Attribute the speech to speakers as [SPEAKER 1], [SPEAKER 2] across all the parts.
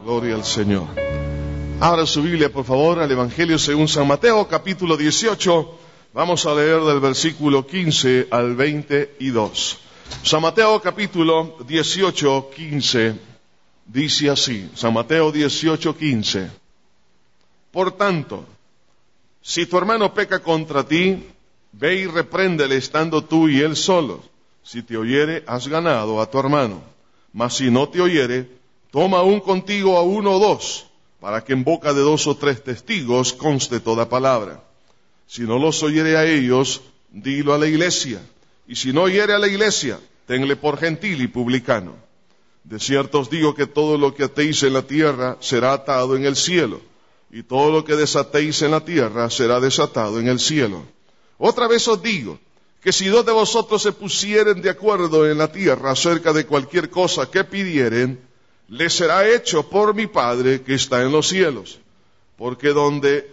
[SPEAKER 1] Gloria al Señor. Abra su Biblia, por favor, al Evangelio según San Mateo, capítulo 18. Vamos a leer del versículo 15 al 22. San Mateo, capítulo 18, 15, dice así. San Mateo 18, 15. Por tanto, si tu hermano peca contra ti, ve y repréndele estando tú y él solos. Si te oyere, has ganado a tu hermano. Mas si no te oyere, toma aún contigo a uno o dos, para que en boca de 2 o 3 testigos conste toda palabra. Si no los oyere a ellos, dilo a la iglesia. Y si no oyere a la iglesia, tenle por gentil y publicano. De cierto os digo que todo lo que atéis en la tierra será atado en el cielo, y todo lo que desatéis en la tierra será desatado en el cielo. Otra vez os digo, que si 2 de vosotros se pusieren de acuerdo en la tierra acerca de cualquier cosa que pidieren, les será hecho por mi Padre que está en los cielos. Porque donde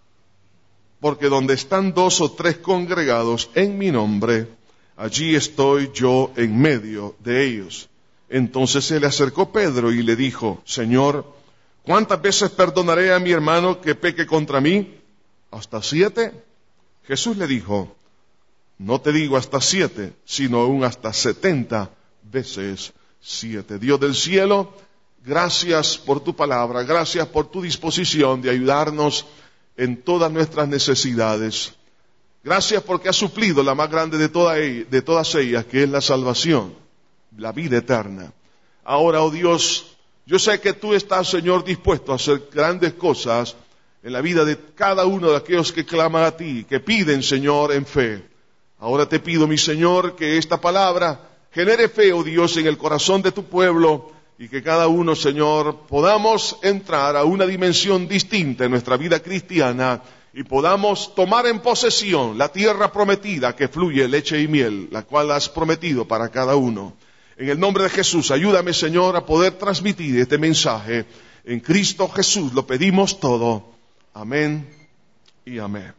[SPEAKER 1] están 2 o 3 congregados en mi nombre, allí estoy yo en medio de ellos. Entonces se le acercó Pedro y le dijo, Señor, ¿cuántas veces perdonaré a mi hermano que peque contra mí? ¿Hasta 7? Jesús le dijo, no te digo hasta 7, sino aún hasta 70 veces 7. Dios del cielo, gracias por tu palabra, gracias por tu disposición de ayudarnos en todas nuestras necesidades. Gracias porque has suplido la más grande de todas ellas, que es la salvación, la vida eterna. Ahora, oh Dios, yo sé que tú estás, Señor, dispuesto a hacer grandes cosas en la vida de cada uno de aquellos que claman a ti, que piden, Señor, en fe. Ahora te pido, mi Señor, que esta palabra genere fe, oh Dios, en el corazón de tu pueblo, y que cada uno, Señor, podamos entrar a una dimensión distinta en nuestra vida cristiana y podamos tomar en posesión la tierra prometida que fluye leche y miel, la cual has prometido para cada uno. En el nombre de Jesús, ayúdame, Señor, a poder transmitir este mensaje. En Cristo Jesús lo pedimos todo. Amén y amén.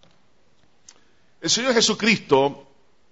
[SPEAKER 1] El Señor Jesucristo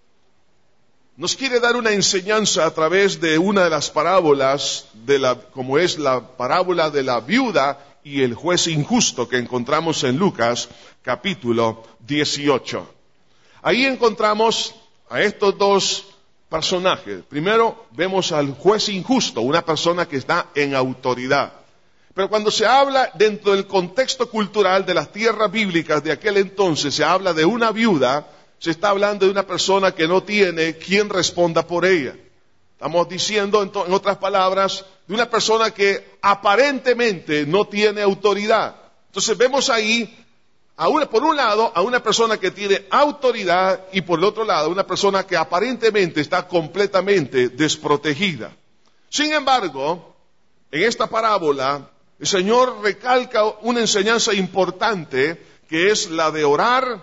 [SPEAKER 1] nos quiere dar una enseñanza a través de una de las parábolas, como es la parábola de la viuda y el juez injusto que encontramos en Lucas capítulo 18. Ahí encontramos a estos 2 personajes. Primero vemos al juez injusto, una persona que está en autoridad. Pero cuando se habla dentro del contexto cultural de las tierras bíblicas de aquel entonces, se habla de una viuda, se está hablando de una persona que no tiene quien responda por ella. Estamos diciendo, en otras palabras, de una persona que aparentemente no tiene autoridad. Entonces vemos ahí, por un lado, a una persona que tiene autoridad y por el otro lado, una persona que aparentemente está completamente desprotegida. Sin embargo, en esta parábola, el Señor recalca una enseñanza importante que es la de orar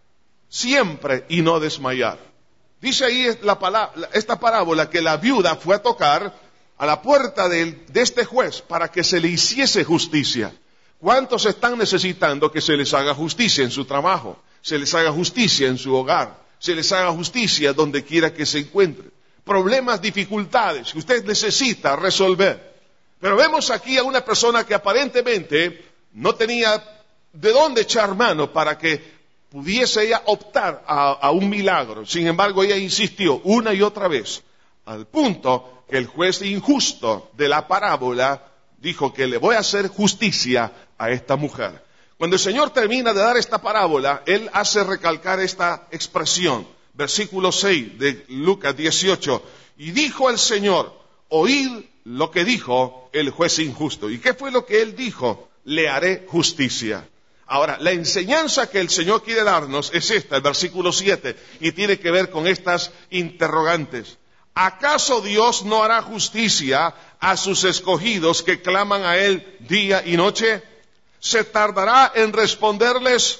[SPEAKER 1] siempre y no desmayar. Dice ahí esta parábola que la viuda fue a tocar a la puerta de este juez para que se le hiciese justicia. ¿Cuántos están necesitando que se les haga justicia en su trabajo? Se les haga justicia en su hogar. Se les haga justicia donde quiera que se encuentre. Problemas, dificultades que usted necesita resolver. Pero vemos aquí a una persona que aparentemente no tenía de dónde echar mano para que pudiese ella optar a un milagro. Sin embargo, ella insistió una y otra vez, al punto que el juez injusto de la parábola dijo que le voy a hacer justicia a esta mujer. Cuando el Señor termina de dar esta parábola, Él hace recalcar esta expresión. Versículo 6 de Lucas 18. Y dijo el Señor, oíd lo que dijo el juez injusto. ¿Y qué fue lo que Él dijo? Le haré justicia. Ahora, la enseñanza que el Señor quiere darnos es esta, el versículo 7, y tiene que ver con estas interrogantes. ¿Acaso Dios no hará justicia a sus escogidos que claman a Él día y noche? ¿Se tardará en responderles?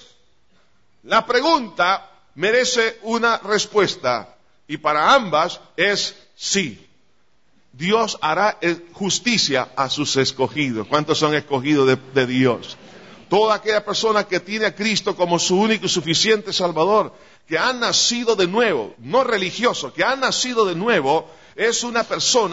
[SPEAKER 1] La pregunta merece una respuesta, y para ambas es sí. Dios hará justicia a sus escogidos. ¿Cuántos son escogidos de Dios? Toda aquella persona que tiene a Cristo como su único y suficiente Salvador, que ha nacido de nuevo, no religioso, que ha nacido de nuevo, es una persona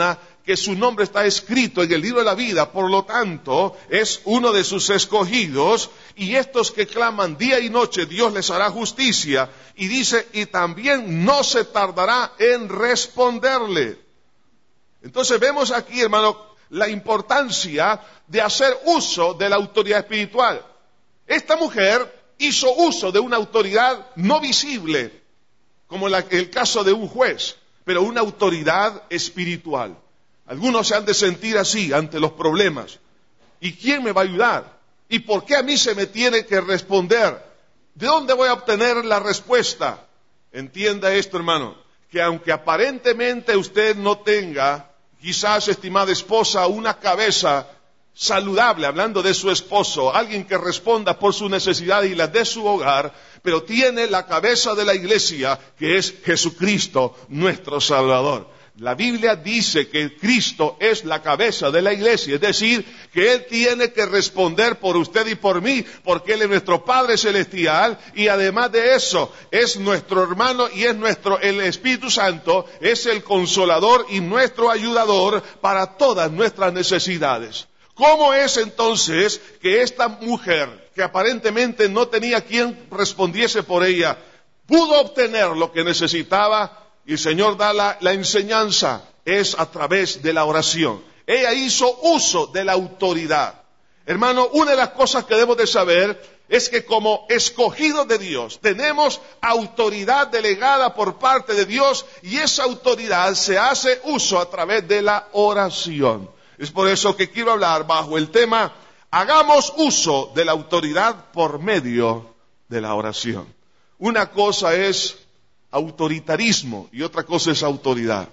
[SPEAKER 1] que su nombre está escrito en el libro de la vida, por lo tanto, es uno de sus escogidos, y estos que claman día y noche, Dios les hará justicia, y dice, y también no se tardará en responderle. Entonces vemos aquí, hermano, la importancia de hacer uso de la autoridad espiritual. Esta mujer hizo uso de una autoridad no visible, como el caso de un juez, pero una autoridad espiritual. Algunos se han de sentir así ante los problemas. ¿Y quién me va a ayudar? ¿Y por qué a mí se me tiene que responder? ¿De dónde voy a obtener la respuesta? Entienda esto, hermano, que aunque aparentemente usted no tenga, quizás, estimada esposa, una cabeza saludable, hablando de su esposo, alguien que responda por su necesidad y las de su hogar, pero tiene la cabeza de la iglesia, que es Jesucristo, nuestro Salvador. La Biblia dice que Cristo es la cabeza de la iglesia, es decir, que Él tiene que responder por usted y por mí, porque Él es nuestro Padre Celestial, y además de eso, es nuestro hermano y es el Espíritu Santo, es el Consolador y nuestro ayudador para todas nuestras necesidades. ¿Cómo es entonces que esta mujer, que aparentemente no tenía quien respondiese por ella, pudo obtener lo que necesitaba? Y el Señor da la enseñanza, es a través de la oración. Ella hizo uso de la autoridad. Hermano, una de las cosas que debemos de saber es que como escogidos de Dios, tenemos autoridad delegada por parte de Dios, y esa autoridad se hace uso a través de la oración. Es por eso que quiero hablar bajo el tema, hagamos uso de la autoridad por medio de la oración. Una cosa es autoritarismo y otra cosa es autoridad.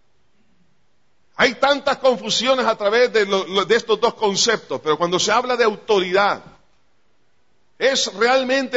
[SPEAKER 1] Hay tantas confusiones a través de estos dos conceptos, pero cuando se habla de autoridad, es realmente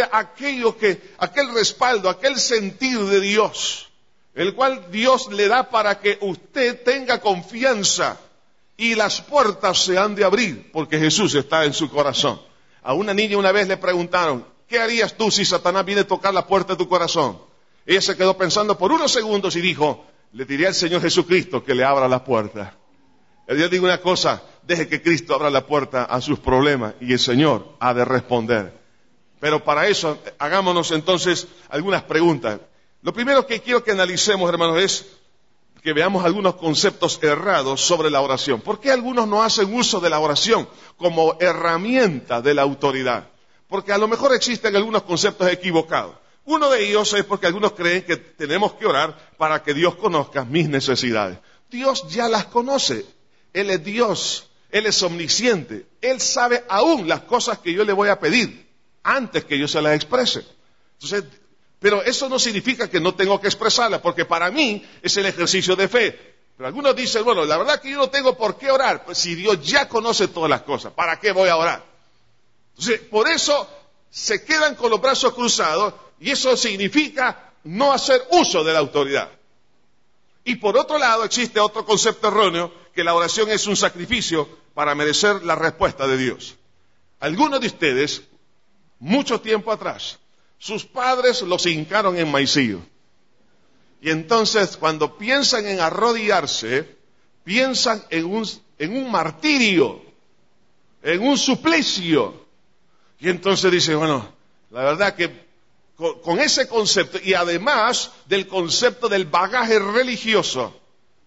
[SPEAKER 1] aquel respaldo, aquel sentir de Dios, el cual Dios le da para que usted tenga confianza y las puertas se han de abrir, porque Jesús está en su corazón. A una niña una vez le preguntaron, ¿qué harías tú si Satanás viene a tocar la puerta de tu corazón? Ella se quedó pensando por unos segundos y dijo, le diré al Señor Jesucristo que le abra la puerta. Yo digo una cosa, deje que Cristo abra la puerta a sus problemas y el Señor ha de responder. Pero para eso, hagámonos entonces algunas preguntas. Lo primero que quiero que analicemos, hermanos, es que veamos algunos conceptos errados sobre la oración. ¿Por qué algunos no hacen uso de la oración como herramienta de la autoridad? Porque a lo mejor existen algunos conceptos equivocados. Uno de ellos es porque algunos creen que tenemos que orar para que Dios conozca mis necesidades. Dios ya las conoce. Él es Dios. Él es omnisciente. Él sabe aún las cosas que yo le voy a pedir antes que yo se las exprese. Entonces, pero eso no significa que no tengo que expresarlas, porque para mí es el ejercicio de fe. Pero algunos dicen, bueno, la verdad que yo no tengo por qué orar. Pues si Dios ya conoce todas las cosas, ¿para qué voy a orar? Entonces, por eso se quedan con los brazos cruzados, y eso significa no hacer uso de la autoridad. Y por otro lado, existe otro concepto erróneo, que la oración es un sacrificio para merecer la respuesta de Dios. Algunos de ustedes, mucho tiempo atrás, sus padres los hincaron en maicillo. Y entonces, cuando piensan en arrodillarse, piensan en un martirio, en un suplicio. Y entonces dicen, bueno, la verdad que con ese concepto, y además del concepto del bagaje religioso,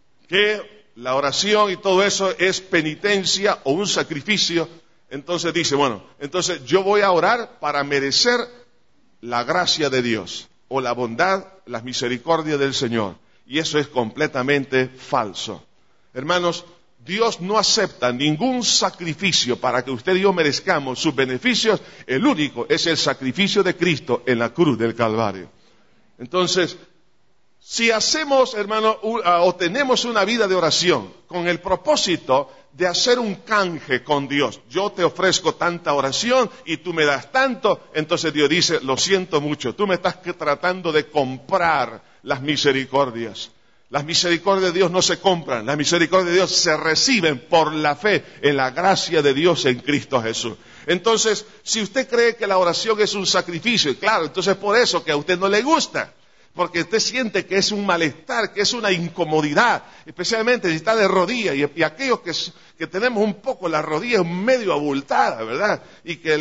[SPEAKER 1] que la oración y todo eso es penitencia o un sacrificio, entonces dice, bueno, entonces yo voy a orar para merecer la gracia de Dios, o la bondad, las misericordias del Señor. Y eso es completamente falso. Hermanos, Dios no acepta ningún sacrificio para que usted y yo merezcamos sus beneficios. El único es el sacrificio de Cristo en la cruz del Calvario. Entonces, si hacemos, hermano, o tenemos una vida de oración con el propósito de hacer un canje con Dios, yo te ofrezco tanta oración y tú me das tanto, entonces Dios dice, lo siento mucho, tú me estás tratando de comprar las misericordias. Las misericordias de Dios no se compran, las misericordias de Dios se reciben por la fe en la gracia de Dios en Cristo Jesús. Entonces, si usted cree que la oración es un sacrificio, claro, entonces por eso que a usted no le gusta. porque usted siente que es un malestar, que es una incomodidad, especialmente si está de rodillas, y aquellos que tenemos un poco las rodillas medio abultadas, ¿verdad? Y que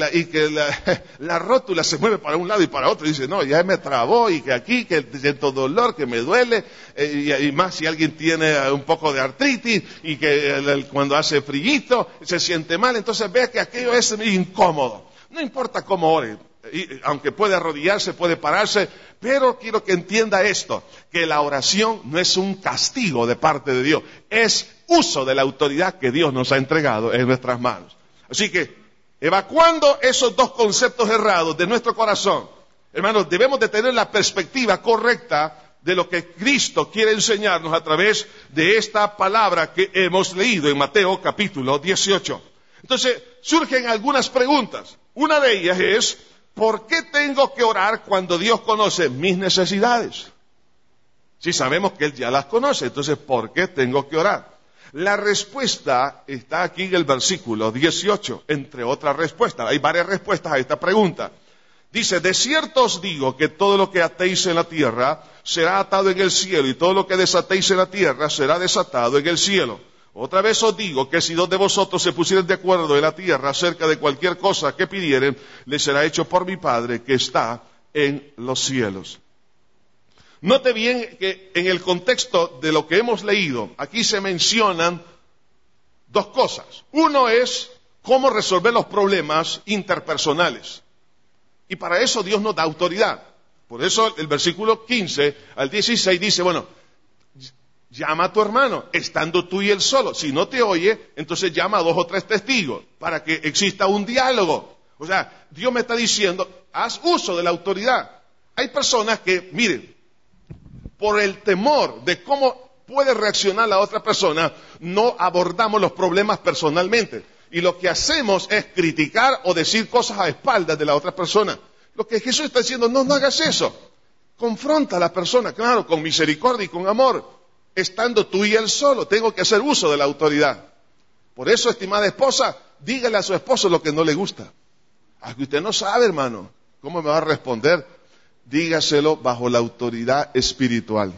[SPEAKER 1] la rótula se mueve para un lado y para otro, y dice, no, ya me trabó, y que aquí, que siento dolor, que me duele, y más si alguien tiene un poco de artritis, y que cuando hace frillito, se siente mal, entonces ve que aquello es incómodo. No importa cómo ore, aunque puede arrodillarse, puede pararse, pero quiero que entienda esto, que la oración no es un castigo de parte de Dios, es uso de la autoridad que Dios nos ha entregado en nuestras manos. Así que, evacuando esos dos conceptos errados de nuestro corazón, hermanos, debemos de tener la perspectiva correcta de lo que Cristo quiere enseñarnos a través de esta palabra que hemos leído en Mateo capítulo 18. Entonces, surgen algunas preguntas. Una de ellas es, ¿por qué tengo que orar cuando Dios conoce mis necesidades? Si sabemos que Él ya las conoce, entonces ¿por qué tengo que orar? La respuesta está aquí en el versículo 18, entre otras respuestas. Hay varias respuestas a esta pregunta. Dice, de cierto os digo que todo lo que atéis en la tierra será atado en el cielo, y todo lo que desatéis en la tierra será desatado en el cielo. Otra vez os digo que si dos de vosotros se pusieren de acuerdo en la tierra acerca de cualquier cosa que pidieren, les será hecho por mi Padre que está en los cielos. Note bien que en el contexto de lo que hemos leído, aquí se mencionan dos cosas. Uno es cómo resolver los problemas interpersonales. Y para eso Dios nos da autoridad. Por eso el versículo 15 al 16 dice, bueno, llama a tu hermano, estando tú y él solo. Si no te oye, entonces llama a 2 o 3 testigos para que exista un diálogo. O sea, Dios me está diciendo, haz uso de la autoridad. Hay personas que, miren, por el temor de cómo puede reaccionar la otra persona, no abordamos los problemas personalmente. Y lo que hacemos es criticar o decir cosas a espaldas de la otra persona. Lo que Jesús está diciendo, no hagas eso. Confronta a la persona, claro, con misericordia y con amor. Estando tú y él solo, tengo que hacer uso de la autoridad. Por eso, estimada esposa, dígale a su esposo lo que no le gusta. Que usted no sabe, hermano, ¿cómo me va a responder? Dígaselo bajo la autoridad espiritual.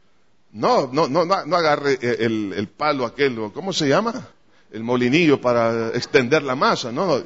[SPEAKER 1] No agarre el palo aquel, ¿cómo se llama? El molinillo para extender la masa. No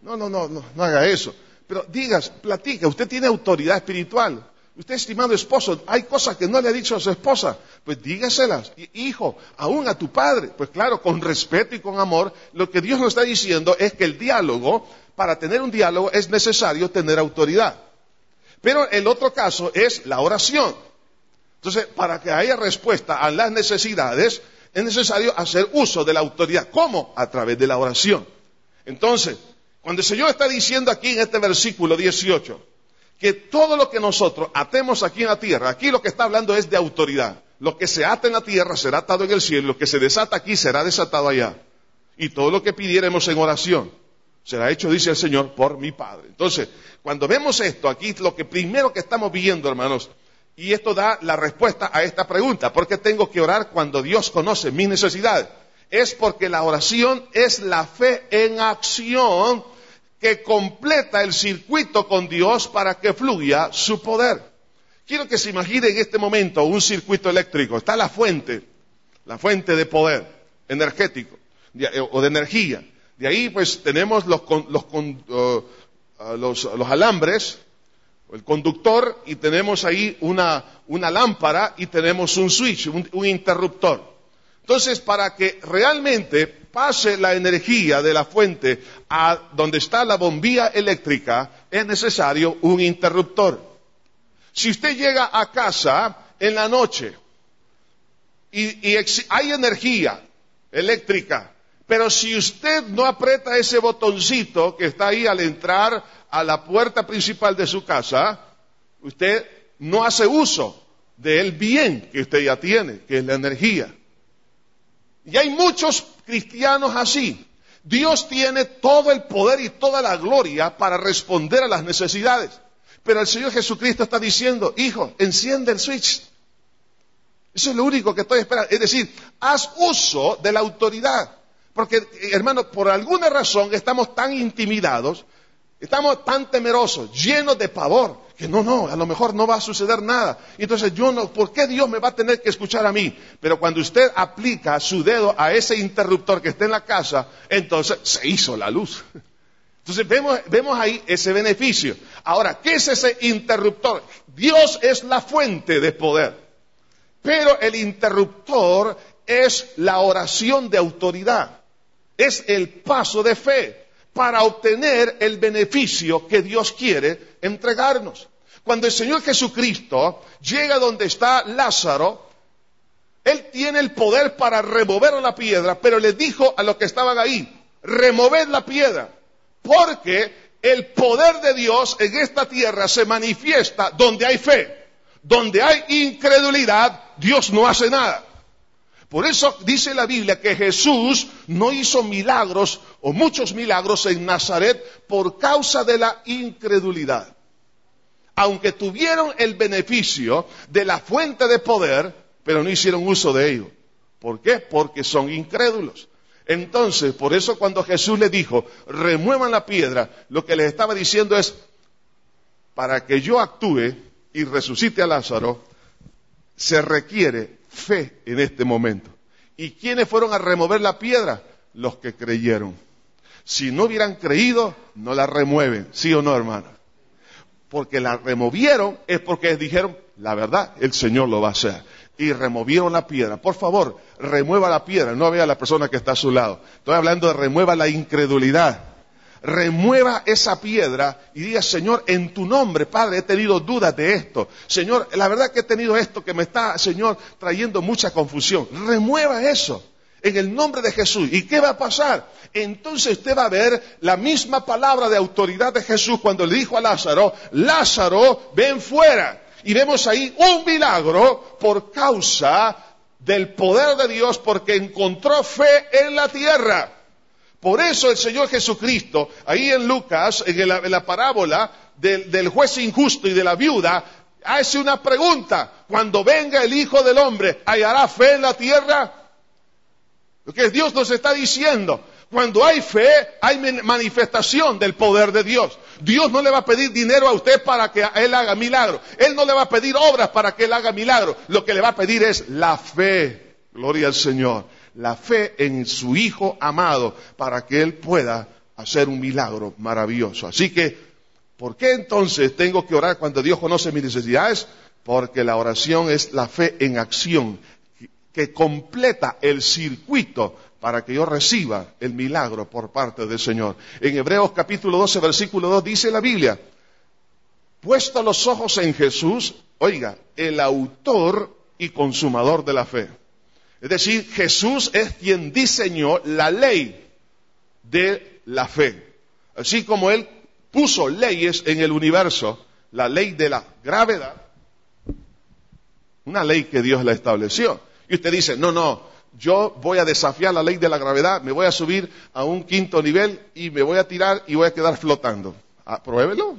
[SPEAKER 1] haga eso. Pero platica, usted tiene autoridad espiritual. Usted, estimado esposo, hay cosas que no le ha dicho a su esposa, pues dígaselas. Hijo, aún a tu padre, pues claro, con respeto y con amor, lo que Dios nos está diciendo es que el diálogo, para tener un diálogo es necesario tener autoridad. Pero el otro caso es la oración. Entonces, para que haya respuesta a las necesidades, es necesario hacer uso de la autoridad. ¿Cómo? A través de la oración. Entonces, cuando el Señor está diciendo aquí en este versículo 18, que todo lo que nosotros atemos aquí en la tierra, aquí lo que está hablando es de autoridad. Lo que se ata en la tierra será atado en el cielo, lo que se desata aquí será desatado allá. Y todo lo que pidiéremos en oración será hecho, dice el Señor, por mi Padre. Entonces, cuando vemos esto, aquí lo que primero que estamos viendo, hermanos, y esto da la respuesta a esta pregunta, ¿por qué tengo que orar cuando Dios conoce mis necesidades? Es porque la oración es la fe en acción que completa el circuito con Dios para que fluya su poder. Quiero que se imagine en este momento un circuito eléctrico. Está la fuente de poder energético o de energía. De ahí pues tenemos los alambres, el conductor, y tenemos ahí una lámpara y tenemos un switch, un interruptor. Entonces, para que realmente pase la energía de la fuente a donde está la bombilla eléctrica, es necesario un interruptor. Si usted llega a casa en la noche y hay energía eléctrica, pero si usted no aprieta ese botoncito que está ahí al entrar a la puerta principal de su casa, usted no hace uso del bien que usted ya tiene, que es la energía. Y hay muchos cristianos así. Dios tiene todo el poder y toda la gloria para responder a las necesidades. Pero el Señor Jesucristo está diciendo, hijo, enciende el switch. Eso es lo único que estoy esperando. Es decir, haz uso de la autoridad. Porque, hermano, por alguna razón estamos tan intimidados, estamos tan temerosos, llenos de pavor, que no, a lo mejor no va a suceder nada. Y entonces ¿por qué Dios me va a tener que escuchar a mí? Pero cuando usted aplica su dedo a ese interruptor que está en la casa, entonces se hizo la luz. Entonces vemos ahí ese beneficio. Ahora, ¿qué es ese interruptor? Dios es la fuente de poder, pero el interruptor es la oración de autoridad, es el paso de fe para obtener el beneficio que Dios quiere entregarnos. Cuando el Señor Jesucristo llega donde está Lázaro, Él tiene el poder para remover la piedra, pero le dijo a los que estaban ahí, removed la piedra, porque el poder de Dios en esta tierra se manifiesta donde hay fe. Donde hay incredulidad, Dios no hace nada. Por eso dice la Biblia que Jesús no hizo milagros o muchos milagros en Nazaret por causa de la incredulidad. Aunque tuvieron el beneficio de la fuente de poder, pero no hicieron uso de ello. ¿Por qué? Porque son incrédulos. Entonces, por eso cuando Jesús les dijo, remuevan la piedra, lo que les estaba diciendo es, para que yo actúe y resucite a Lázaro, se requiere fe en este momento. ¿Y quiénes fueron a remover la piedra? Los que creyeron. Si no hubieran creído, no la remueven, ¿sí o no, hermano? Porque la removieron es porque dijeron, la verdad, el Señor lo va a hacer. Y removieron la piedra. Por favor, remueva la piedra, no vea a la persona que está a su lado. Estoy hablando de remueva la incredulidad. Remueva esa piedra y diga, Señor, en tu nombre, Padre, he tenido dudas de esto. Señor, la verdad que he tenido esto que me está, Señor, trayendo mucha confusión. Remueva eso en el nombre de Jesús. ¿Y qué va a pasar? Entonces usted va a ver la misma palabra de autoridad de Jesús cuando le dijo a Lázaro, Lázaro, ven fuera. Y vemos ahí un milagro por causa del poder de Dios, porque encontró fe en la tierra. Por eso el Señor Jesucristo, ahí en Lucas, en la parábola del juez injusto y de la viuda, hace una pregunta. Cuando venga el Hijo del Hombre, ¿hallará fe en la tierra? Lo que Dios nos está diciendo. Cuando hay fe, hay manifestación del poder de Dios. Dios no le va a pedir dinero a usted para que Él haga milagro. Él no le va a pedir obras para que Él haga milagro. Lo que le va a pedir es la fe. Gloria al Señor. La fe en su Hijo amado para que Él pueda hacer un milagro maravilloso. Así que, ¿por qué entonces tengo que orar cuando Dios conoce mis necesidades? Porque la oración es la fe en acción que completa el circuito para que yo reciba el milagro por parte del Señor. En Hebreos capítulo 12, versículo 2 dice la Biblia, puesto los ojos en Jesús, oiga, el autor y consumador de la fe. Es decir, Jesús es quien diseñó la ley de la fe. Así como Él puso leyes en el universo, la ley de la gravedad, una ley que Dios la estableció. Y usted dice, no, yo voy a desafiar la ley de la gravedad, me voy a subir a un 5º nivel y me voy a tirar y voy a quedar flotando. Pruébelo.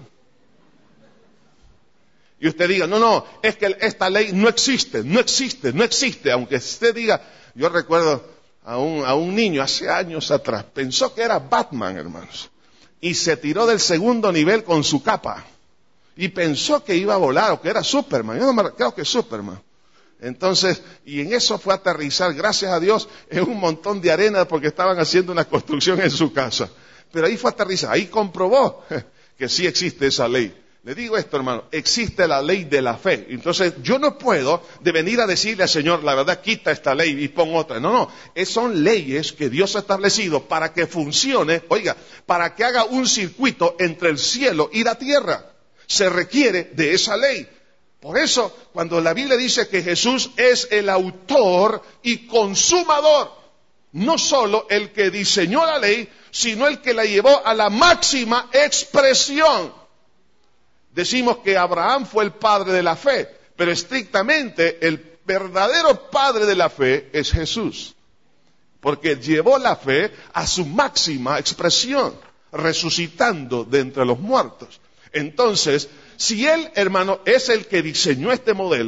[SPEAKER 1] Y usted diga, no, es que esta ley no existe. Aunque usted diga, yo recuerdo a un niño hace años atrás, pensó que era Batman, hermanos, y se tiró del 2º nivel con su capa, y pensó que iba a volar, o que era Superman. Yo no creo que es Superman. Entonces, y en eso fue a aterrizar, gracias a Dios, en un montón de arena porque estaban haciendo una construcción en su casa. Pero ahí fue a aterrizar, ahí comprobó que sí existe esa ley. Le digo esto, hermano, existe la ley de la fe. Entonces, yo no puedo de venir a decirle al Señor, la verdad, quita esta ley y pon otra. No, son leyes que Dios ha establecido para que funcione, oiga, para que haga un circuito entre el cielo y la tierra. Se requiere de esa ley. Por eso, cuando la Biblia dice que Jesús es el autor y consumador, no solo el que diseñó la ley, sino el que la llevó a la máxima expresión. Decimos que Abraham fue el padre de la fe, pero estrictamente el verdadero padre de la fe es Jesús, porque llevó la fe a su máxima expresión, resucitando de entre los muertos. Entonces, si Él, hermano, es el que diseñó este modelo,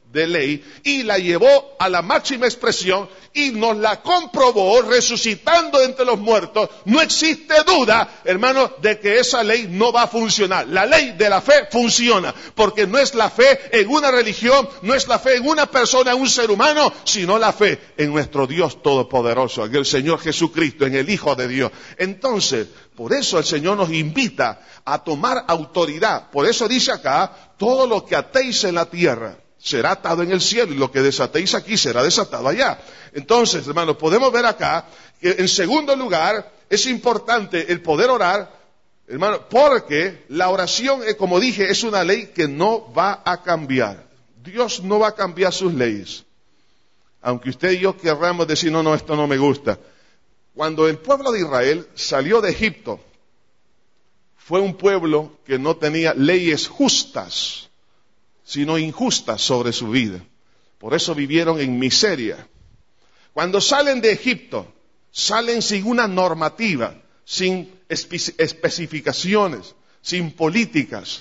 [SPEAKER 1] de ley y la llevó a la máxima expresión y nos la comprobó resucitando entre los muertos, no existe duda, hermano, de que esa ley no va a funcionar. La ley de la fe funciona, porque no es la fe en una religión, no es la fe en una persona, en un ser humano, sino la fe en nuestro Dios Todopoderoso, en el Señor Jesucristo, en el Hijo de Dios. Entonces, por eso el Señor nos invita a tomar autoridad. Por eso dice acá, todo lo que atéis en la tierra será atado en el cielo, y lo que desatéis aquí será desatado allá. Entonces, hermanos, podemos ver acá que en segundo lugar es importante el poder orar, hermano, porque la oración, como dije, es una ley que no va a cambiar. Dios no va a cambiar sus leyes. Aunque usted y yo querramos decir, no, esto no me gusta. Cuando el pueblo de Israel salió de Egipto, fue un pueblo que no tenía leyes justas, sino injustas sobre su vida. Por eso vivieron en miseria. Cuando salen de Egipto, salen sin una normativa, sin especificaciones, sin políticas,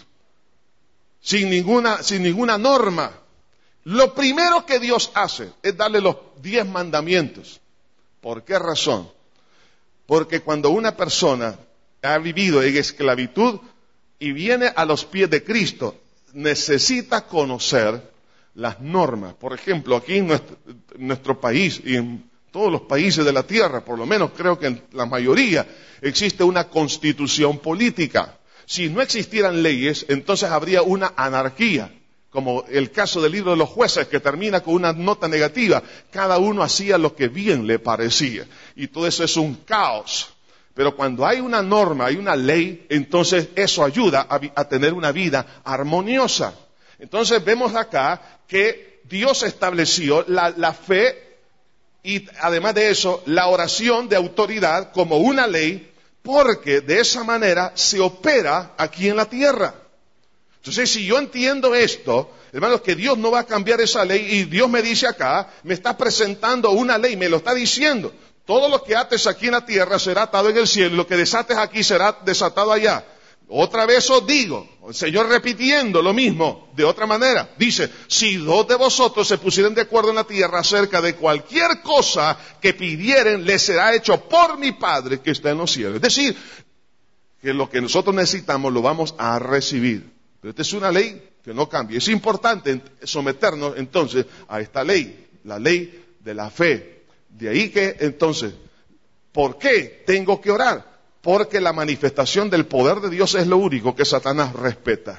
[SPEAKER 1] sin ninguna norma. Lo primero que Dios hace es darle los 10 mandamientos. ¿Por qué razón? Porque cuando una persona ha vivido en esclavitud y viene a los pies de Cristo, necesita conocer las normas. Por ejemplo, aquí en nuestro país y en todos los países de la tierra, por lo menos creo que en la mayoría, existe una constitución política. Si no existieran leyes, entonces habría una anarquía, como el caso del libro de los jueces, que termina con una nota negativa. Cada uno hacía lo que bien le parecía. Y todo eso es un caos. Pero cuando hay una norma, hay una ley, entonces eso ayuda a tener una vida armoniosa. Entonces vemos acá que Dios estableció la fe y además de eso, la oración de autoridad como una ley, porque de esa manera se opera aquí en la tierra. Entonces, si yo entiendo esto, hermanos, que Dios no va a cambiar esa ley, y Dios me dice acá, me está presentando una ley, me lo está diciendo. Todo lo que ates aquí en la tierra será atado en el cielo, y lo que desates aquí será desatado allá. Otra vez os digo, el Señor repitiendo lo mismo, de otra manera, dice, si 2 de vosotros se pusieren de acuerdo en la tierra acerca de cualquier cosa que pidieren, les será hecho por mi Padre que está en los cielos. Es decir, que lo que nosotros necesitamos lo vamos a recibir. Pero esta es una ley que no cambia. Es importante someternos entonces a esta ley, la ley de la fe. De ahí que entonces, ¿por qué tengo que orar? Porque la manifestación del poder de Dios es lo único que Satanás respeta.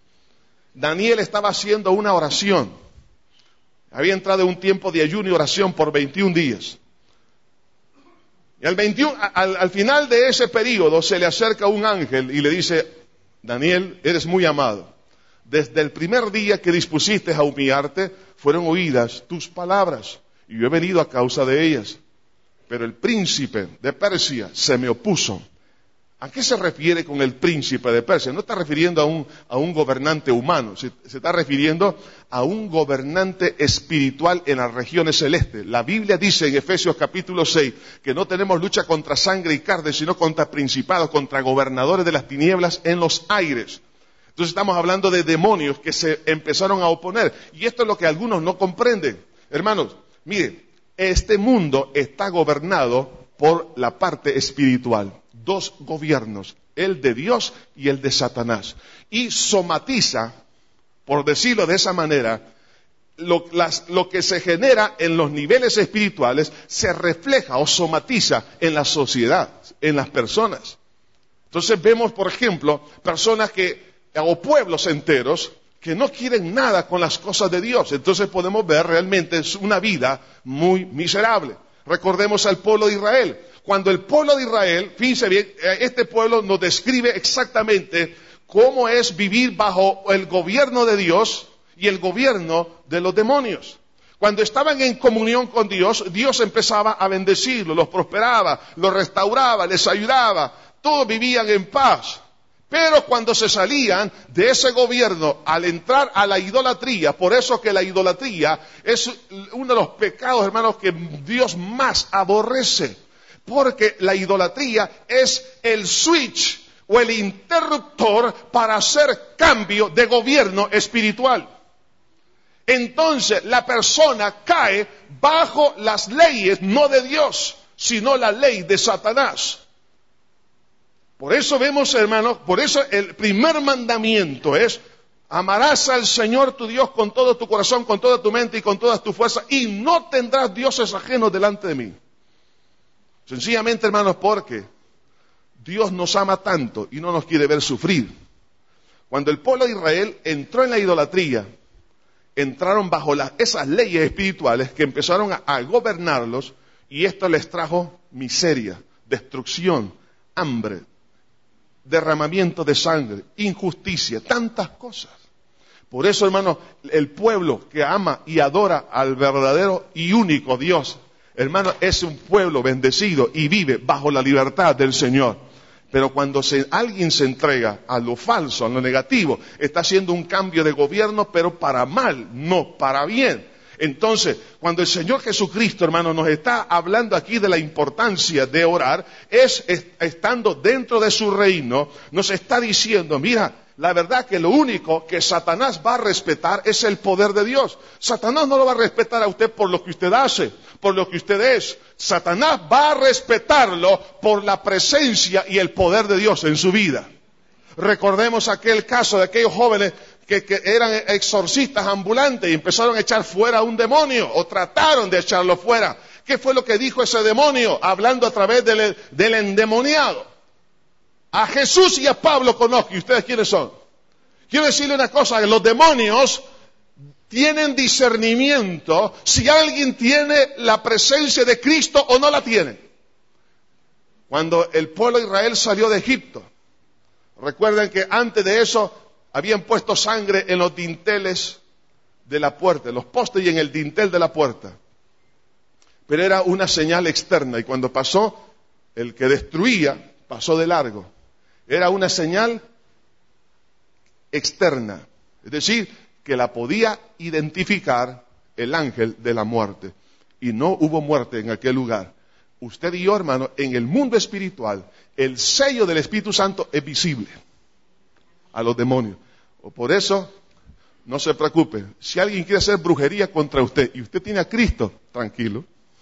[SPEAKER 1] Daniel estaba haciendo una oración. Había entrado en un tiempo de ayuno y oración por 21 días. Y al final de ese período se le acerca un ángel y le dice, Daniel, eres muy amado. Desde el primer día que dispusiste a humillarte, fueron oídas tus palabras, y yo he venido a causa de ellas. Pero el príncipe de Persia se me opuso. ¿A qué se refiere con el príncipe de Persia? No está refiriendo a un gobernante humano, se está refiriendo a un gobernante espiritual en las regiones celestes. La Biblia dice en Efesios capítulo 6 que no tenemos lucha contra sangre y carne, sino contra principados, contra gobernadores de las tinieblas en los aires. Entonces estamos hablando de demonios que se empezaron a oponer. Y esto es lo que algunos no comprenden. Hermanos, miren, este mundo está gobernado por la parte espiritual. 2 gobiernos, el de Dios y el de Satanás. Y somatiza, por decirlo de esa manera, lo que se genera en los niveles espirituales se refleja o somatiza en la sociedad, en las personas. Entonces vemos, por ejemplo, personas o pueblos enteros que no quieren nada con las cosas de Dios. Entonces podemos ver realmente una vida muy miserable. Recordemos al pueblo de Israel. Cuando el pueblo de Israel, fíjense bien, este pueblo nos describe exactamente cómo es vivir bajo el gobierno de Dios y el gobierno de los demonios. Cuando estaban en comunión con Dios, Dios empezaba a bendecirlos, los prosperaba, los restauraba, les ayudaba, todos vivían en paz. Pero cuando se salían de ese gobierno al entrar a la idolatría, por eso que la idolatría es uno de los pecados, hermanos, que Dios más aborrece. Porque la idolatría es el switch o el interruptor para hacer cambio de gobierno espiritual. entonces la persona cae bajo las leyes no de Dios, sino la ley de Satanás. Por eso vemos, hermanos, por eso el primer mandamiento es: amarás al Señor tu Dios con todo tu corazón, con toda tu mente y con todas tus fuerzas, y no tendrás dioses ajenos delante de mí. Sencillamente, hermanos, porque Dios nos ama tanto y no nos quiere ver sufrir. Cuando el pueblo de Israel entró en la idolatría, entraron bajo esas leyes espirituales que empezaron a gobernarlos, y esto les trajo miseria, destrucción, hambre, derramamiento de sangre, injusticia, tantas cosas. Por eso, hermano, el pueblo que ama y adora al verdadero y único Dios, hermano, es un pueblo bendecido y vive bajo la libertad del Señor. Pero cuando alguien se entrega a lo falso, a lo negativo, está haciendo un cambio de gobierno, pero para mal, no para bien. Entonces, cuando el Señor Jesucristo, hermano, nos está hablando aquí de la importancia de orar, estando dentro de su reino, nos está diciendo: mira, la verdad que lo único que Satanás va a respetar es el poder de Dios. Satanás no lo va a respetar a usted por lo que usted hace, por lo que usted es. Satanás va a respetarlo por la presencia y el poder de Dios en su vida. Recordemos aquel caso de aquellos jóvenes que eran exorcistas ambulantes y empezaron a echar fuera a un demonio, o trataron de echarlo fuera. ¿Qué fue lo que dijo ese demonio? Hablando a través del endemoniado. A Jesús y a Pablo conozco. ¿Y ustedes quiénes son? Quiero decirle una cosa: los demonios tienen discernimiento si alguien tiene la presencia de Cristo o no la tiene. Cuando el pueblo de Israel salió de Egipto, recuerden que antes de eso habían puesto sangre en los dinteles de la puerta, en los postes y en el dintel de la puerta. Pero era una señal externa, y cuando pasó, el que destruía pasó de largo. Era una señal externa, es decir, que la podía identificar el ángel de la muerte. Y no hubo muerte en aquel lugar. Usted y yo, hermano, en el mundo espiritual, el sello del Espíritu Santo es visible a los demonios. Por eso, no se preocupe. Si alguien quiere hacer brujería contra usted y usted tiene a Cristo, tranquilo.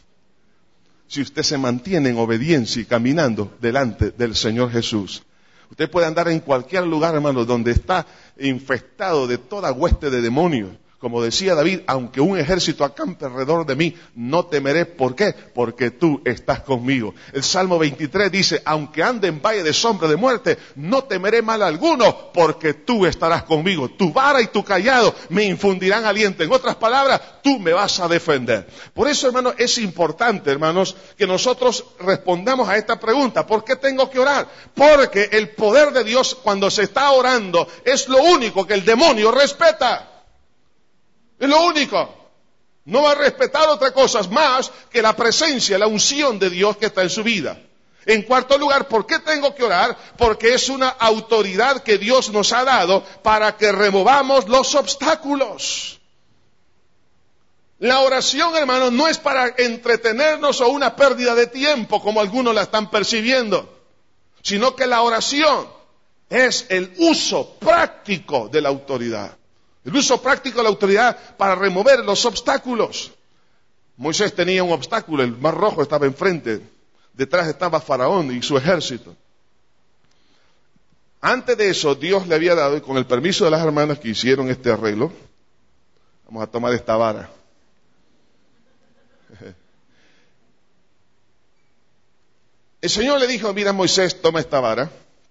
[SPEAKER 1] Si usted se mantiene en obediencia y caminando delante del Señor Jesús, usted puede andar en cualquier lugar, hermano, donde está infestado de toda hueste de demonios. Como decía David: aunque un ejército acampe alrededor de mí, no temeré. ¿Por qué? Porque tú estás conmigo. El Salmo 23 dice: aunque ande en valle de sombra de muerte, no temeré mal alguno, porque tú estarás conmigo. Tu vara y tu cayado me infundirán aliento. En otras palabras, tú me vas a defender. Por eso, hermanos, es importante, hermanos, que nosotros respondamos a esta pregunta: ¿por qué tengo que orar? Porque el poder de Dios, cuando se está orando, es lo único que el demonio respeta. Es lo único. No va a respetar otras cosas más que la presencia, la unción de Dios que está en su vida. En cuarto lugar, ¿por qué tengo que orar? Porque es una autoridad que Dios nos ha dado para que removamos los obstáculos. La oración, hermano, no es para entretenernos o una pérdida de tiempo, como algunos la están percibiendo, sino que la oración es el uso práctico de la autoridad. El uso práctico de la autoridad para remover los obstáculos. Moisés tenía un obstáculo: el Mar Rojo estaba enfrente, detrás estaba Faraón y su ejército. Antes de eso, Dios le había dado, y con el permiso de las hermanas que hicieron este arreglo, vamos a tomar esta vara. El Señor le dijo: mira, Moisés, toma esta vara,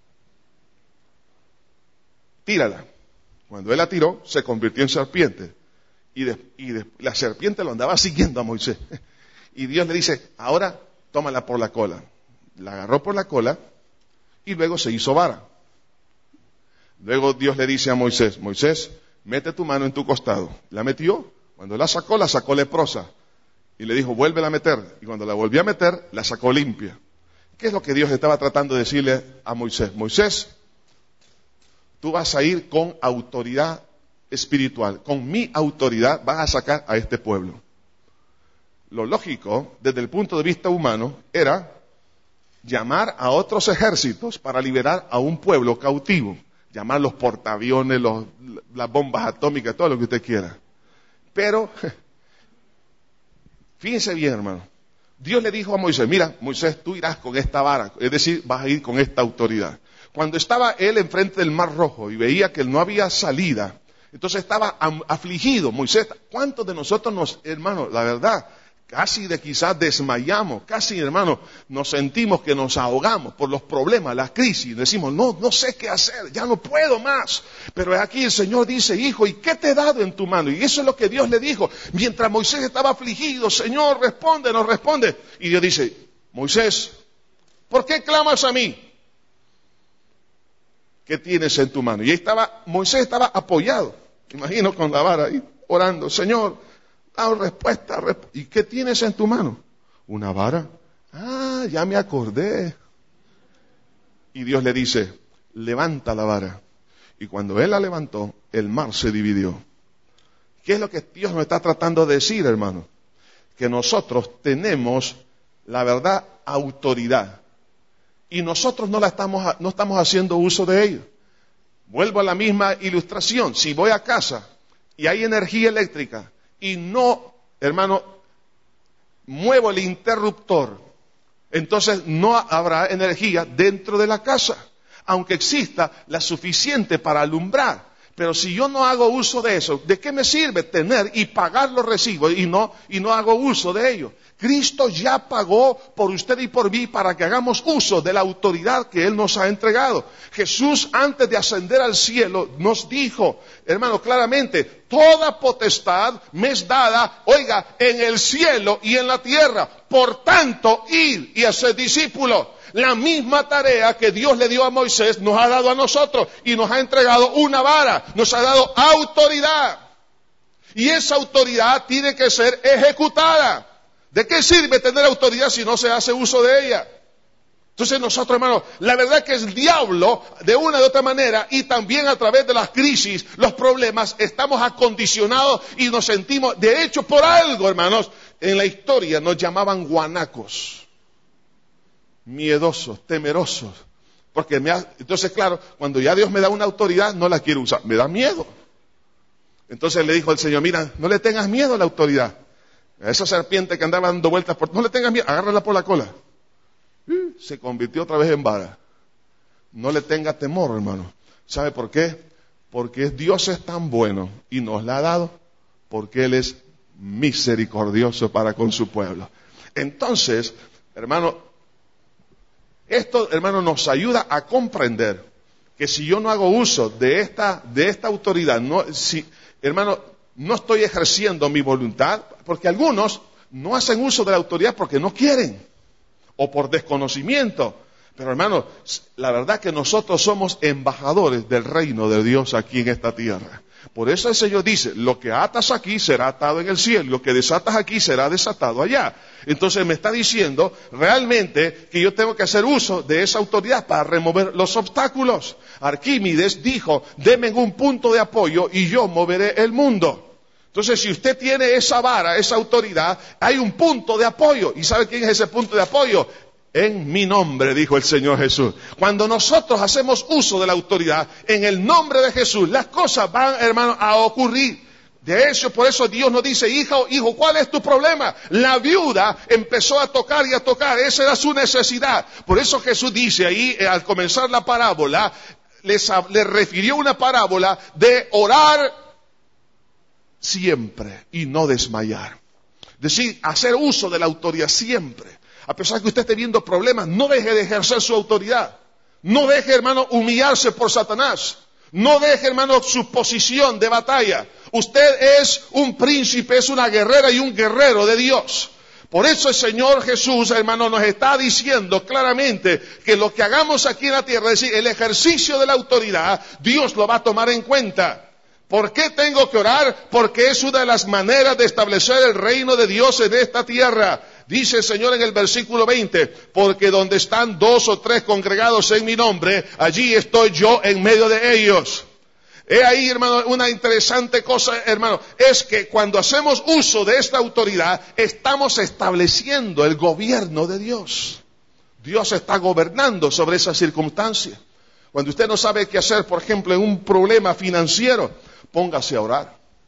[SPEAKER 1] tírala. Cuando él la tiró, se convirtió en serpiente. Y la serpiente lo andaba siguiendo a Moisés. Y Dios le dice: ahora tómala por la cola. La agarró por la cola y luego se hizo vara. Luego Dios le dice a Moisés: Moisés, mete tu mano en tu costado. La metió. Cuando la sacó leprosa. Y le dijo: vuélvela a meter. Y cuando la volvió a meter, la sacó limpia. ¿Qué es lo que Dios estaba tratando de decirle a Moisés? Moisés, tú vas a ir con autoridad espiritual. Con mi autoridad vas a sacar a este pueblo. Lo lógico, desde el punto de vista humano, era llamar a otros ejércitos para liberar a un pueblo cautivo. Llamar los portaaviones, las bombas atómicas, todo lo que usted quiera. Pero, fíjense bien, hermano. Dios le dijo a Moisés, mira, Moisés, tú irás con esta vara, es decir, vas a ir con esta autoridad. Cuando estaba él enfrente del Mar Rojo y veía que no había salida, entonces estaba afligido. Moisés, ¿cuántos de nosotros hermano, la verdad, casi quizás desmayamos, casi, hermano, nos sentimos que nos ahogamos por los problemas, la crisis, decimos, no sé qué hacer, ya no puedo más. Pero aquí el Señor dice, hijo, ¿y qué te he dado en tu mano? Y eso es lo que Dios le dijo. Mientras Moisés estaba afligido, Señor, responde, nos responde. Y Dios dice, Moisés, ¿por qué clamas a mí? ¿Qué tienes en tu mano? Y ahí Moisés estaba apoyado, imagino, con la vara ahí, orando, Señor, respuesta. ¿Y qué tienes en tu mano? Una vara. Ah, ya me acordé. Y Dios le dice, levanta la vara. Y cuando él la levantó, el mar se dividió. ¿Qué es lo que Dios nos está tratando de decir, hermano? Que nosotros tenemos, la verdad, autoridad. Y nosotros no estamos haciendo uso de ello. Vuelvo a la misma ilustración. Si voy a casa y hay energía eléctrica, y no, hermano, muevo el interruptor, entonces no habrá energía dentro de la casa, aunque exista la suficiente para alumbrar. Pero si yo no hago uso de eso, ¿de qué me sirve tener y pagar los recibos y no hago uso de ello? Cristo ya pagó por usted y por mí para que hagamos uso de la autoridad que Él nos ha entregado. Jesús, antes de ascender al cielo, nos dijo, hermano, claramente, toda potestad me es dada, oiga, en el cielo y en la tierra. Por tanto, ir y hacer discípulos. La misma tarea que Dios le dio a Moisés nos ha dado a nosotros y nos ha entregado una vara, nos ha dado autoridad. Y esa autoridad tiene que ser ejecutada. ¿De qué sirve tener autoridad si no se hace uso de ella? Entonces nosotros, hermanos, la verdad es que el diablo, de una u otra manera, y también a través de las crisis, los problemas, estamos acondicionados y nos sentimos, de hecho, por algo, hermanos, en la historia nos llamaban guanacos, miedosos, temerosos. Porque entonces, claro, cuando ya Dios me da una autoridad, no la quiero usar, me da miedo. Entonces le dijo el Señor, mira, no le tengas miedo a la autoridad. A esa serpiente que andaba dando vueltas, no le tengas miedo, agárrala por la cola. Se convirtió otra vez en vara. No le tenga temor, hermano. ¿Sabe por qué? Porque Dios es tan bueno y nos la ha dado porque Él es misericordioso para con su pueblo. Entonces, hermano, esto, hermano, nos ayuda a comprender que si yo no hago uso de esta autoridad, hermano, no estoy ejerciendo mi voluntad, porque algunos no hacen uso de la autoridad porque no quieren, o por desconocimiento. Pero hermano, la verdad que nosotros somos embajadores del reino de Dios aquí en esta tierra. Por eso el Señor dice, lo que atas aquí será atado en el cielo, lo que desatas aquí será desatado allá. Entonces me está diciendo realmente que yo tengo que hacer uso de esa autoridad para remover los obstáculos. Arquímedes dijo, denme un punto de apoyo y yo moveré el mundo. Entonces, si usted tiene esa vara, esa autoridad, hay un punto de apoyo. ¿Y sabe quién es ese punto de apoyo? En mi nombre, dijo el Señor Jesús. Cuando nosotros hacemos uso de la autoridad, en el nombre de Jesús, las cosas van, hermano, a ocurrir. De hecho, por eso Dios nos dice, hijo, ¿cuál es tu problema? La viuda empezó a tocar y a tocar, esa era su necesidad. Por eso Jesús dice ahí, al comenzar la parábola, les refirió una parábola de orar siempre y no desmayar. Es decir, hacer uso de la autoridad siempre. A pesar que usted esté viendo problemas, no deje de ejercer su autoridad. No deje, hermano, humillarse por Satanás. No deje, hermano, su posición de batalla. Usted es un príncipe, es una guerrera y un guerrero de Dios. Por eso el Señor Jesús, hermano, nos está diciendo claramente que lo que hagamos aquí en la tierra, es decir, el ejercicio de la autoridad, Dios lo va a tomar en cuenta. ¿Por qué tengo que orar? Porque es una de las maneras de establecer el reino de Dios en esta tierra. Dice el Señor en el versículo 20, porque donde están 2 o 3 congregados en mi nombre, allí estoy yo en medio de ellos. He ahí, hermano, una interesante cosa, hermano, es que cuando hacemos uso de esta autoridad, estamos estableciendo el gobierno de Dios. Dios está gobernando sobre esas circunstancias. Cuando usted no sabe qué hacer, por ejemplo, en un problema financiero, póngase a orar.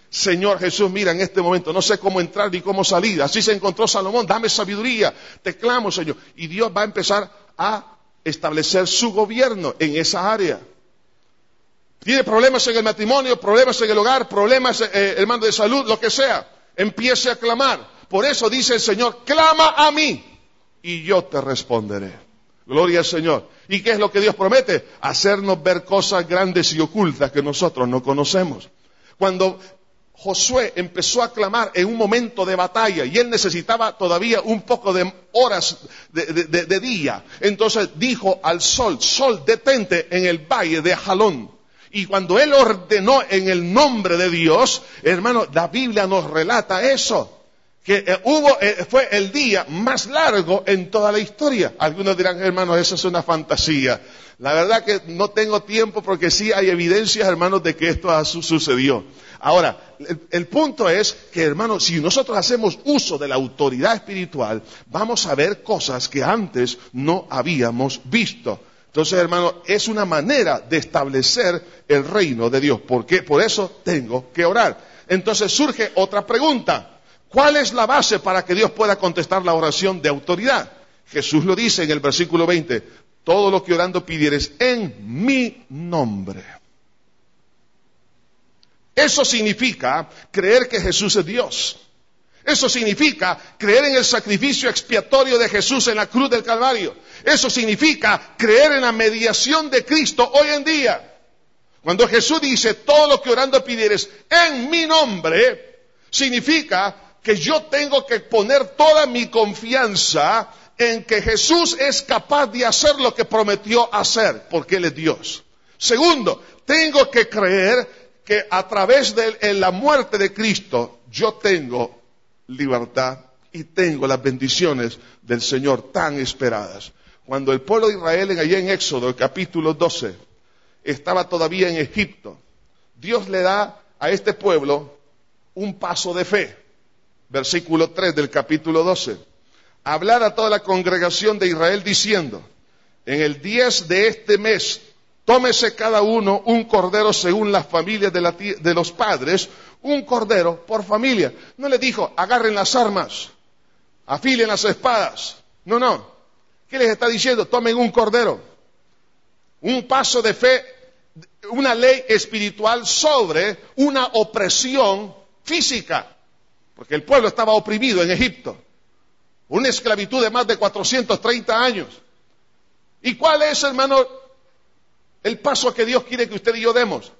[SPEAKER 1] Señor Jesús, mira, en este momento no sé cómo entrar ni cómo salir. Así se encontró Salomón, dame sabiduría. Te clamo, Señor. Y Dios va a empezar a establecer su gobierno en esa área. Tiene problemas en el matrimonio, problemas en el hogar, problemas, hermano, de salud, lo que sea. Empiece a clamar. Por eso dice el Señor, clama a mí y yo te responderé. Gloria al Señor. ¿Y qué es lo que Dios promete? Hacernos ver cosas grandes y ocultas que nosotros no conocemos. Cuando Josué empezó a clamar en un momento de batalla y él necesitaba todavía un poco de horas de día, entonces dijo al sol, sol, detente en el valle de Jalón. Y cuando él ordenó en el nombre de Dios, hermano, la Biblia nos relata eso. Que fue el día más largo en toda la historia. Algunos dirán, hermanos, eso es una fantasía. La verdad que no tengo tiempo porque sí hay evidencias, hermanos, de que esto sucedió. Ahora, el punto es que, hermanos, si nosotros hacemos uso de la autoridad espiritual, vamos a ver cosas que antes no habíamos visto. Entonces, hermano, es una manera de establecer el reino de Dios. ¿Por qué? Por eso tengo que orar. Entonces surge otra pregunta. ¿Cuál es la base para que Dios pueda contestar la oración de autoridad? Jesús lo dice en el versículo 20. Todo lo que orando pidieres en mi nombre. Eso significa creer que Jesús es Dios. Eso significa creer en el sacrificio expiatorio de Jesús en la cruz del Calvario. Eso significa creer en la mediación de Cristo hoy en día. Cuando Jesús dice, todo lo que orando pidieres en mi nombre, significa que yo tengo que poner toda mi confianza en que Jesús es capaz de hacer lo que prometió hacer, porque Él es Dios. Segundo, tengo que creer que a través de la muerte de Cristo, yo tengo libertad y tengo las bendiciones del Señor tan esperadas. Cuando el pueblo de Israel, allá en Éxodo, el capítulo 12, estaba todavía en Egipto, Dios le da a este pueblo un paso de fe. Versículo 3 del capítulo 12. Hablar a toda la congregación de Israel diciendo, en el 10 de este mes, tómese cada uno un cordero según las familias de los padres, un cordero por familia. No le dijo, agarren las armas, afilen las espadas. No. ¿Qué les está diciendo? Tomen un cordero. Un paso de fe, una ley espiritual sobre una opresión física. Porque el pueblo estaba oprimido en Egipto. Una esclavitud de más de 430 años. ¿Y cuál es, hermano, el paso que Dios quiere que usted y yo demos?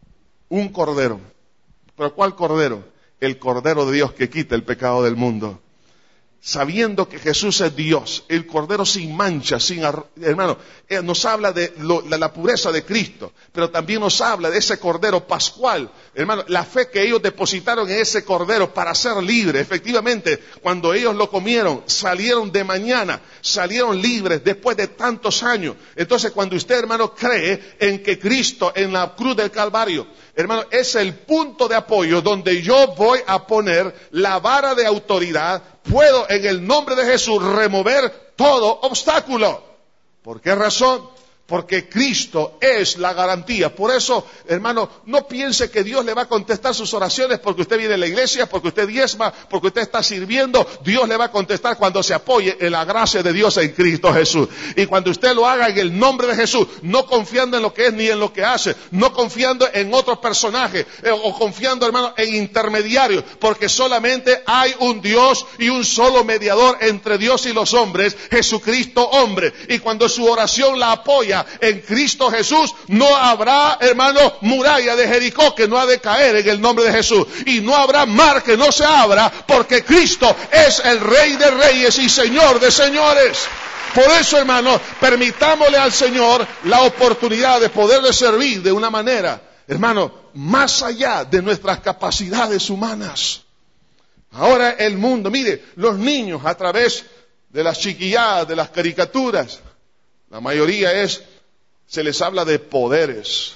[SPEAKER 1] Un cordero. ¿Pero cuál cordero? El cordero de Dios que quita el pecado del mundo. Sabiendo que Jesús es Dios, el cordero sin mancha, hermano, nos habla de la pureza de Cristo, pero también nos habla de ese cordero pascual, hermano, la fe que ellos depositaron en ese cordero para ser libres. Efectivamente, cuando ellos lo comieron, salieron de mañana, salieron libres después de tantos años. Entonces, cuando usted, hermano, cree en que Cristo en la cruz del Calvario, hermano, es el punto de apoyo donde yo voy a poner la vara de autoridad, puedo en el nombre de Jesús remover todo obstáculo. ¿Por qué razón? Porque Cristo es la garantía. Por eso, hermano, no piense que Dios le va a contestar sus oraciones porque usted viene a la iglesia, porque usted diezma, porque usted está sirviendo. Dios le va a contestar cuando se apoye en la gracia de Dios en Cristo Jesús. Y cuando usted lo haga en el nombre de Jesús, no confiando en lo que es ni en lo que hace, no confiando en otros personajes, o confiando, hermano, en intermediarios, porque solamente hay un Dios y un solo mediador entre Dios y los hombres, Jesucristo hombre. Y cuando su oración la apoya en Cristo Jesús, no habrá, hermano, muralla de Jericó que no ha de caer en el nombre de Jesús, y no habrá mar que no se abra, porque Cristo es el Rey de Reyes y Señor de Señores. Por eso, hermano, permitámosle al Señor la oportunidad de poderle servir de una manera, hermano, más allá de nuestras capacidades humanas. Ahora el mundo, mire, los niños a través de las chiquilladas, de las caricaturas, la mayoría se les habla de poderes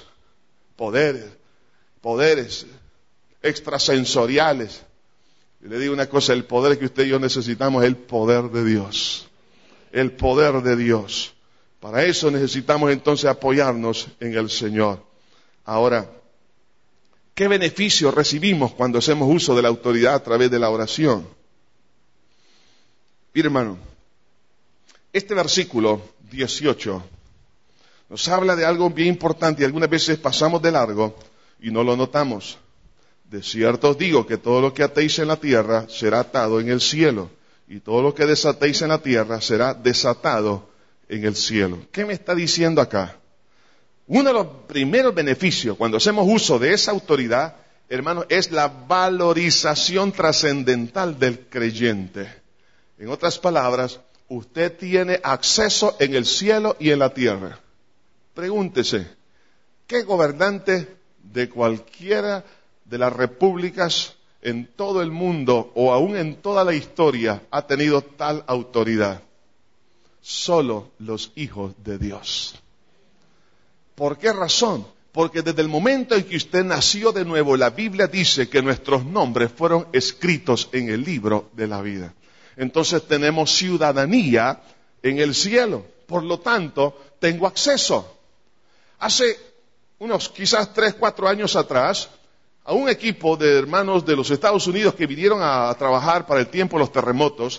[SPEAKER 1] extrasensoriales. Y le digo una cosa, el poder que usted y yo necesitamos es el poder de Dios. El poder de Dios. Para eso necesitamos entonces apoyarnos en el Señor. Ahora, ¿Qué beneficio recibimos cuando hacemos uso de la autoridad a través de la oración? Mire, hermano, este versículo 18 nos habla de algo bien importante y algunas veces pasamos de largo y no lo notamos. De cierto os digo que todo lo que atéis en la tierra será atado en el cielo, y todo lo que desatéis en la tierra será desatado en el cielo. ¿Qué me está diciendo acá? Uno de los primeros beneficios cuando hacemos uso de esa autoridad, hermano, es la valorización trascendental del creyente. En otras palabras, usted tiene acceso en el cielo y en la tierra. Pregúntese, ¿qué gobernante de cualquiera de las repúblicas en todo el mundo o aún en toda la historia ha tenido tal autoridad? Solo los hijos de Dios. ¿Por qué razón? Porque desde el momento en que usted nació de nuevo, la Biblia dice que nuestros nombres fueron escritos en el libro de la vida. Entonces tenemos ciudadanía en el cielo. Por lo tanto, tengo acceso. Hace unos quizás 3, 4 años atrás, a un equipo de hermanos de los Estados Unidos que vinieron a trabajar para el tiempo de los terremotos,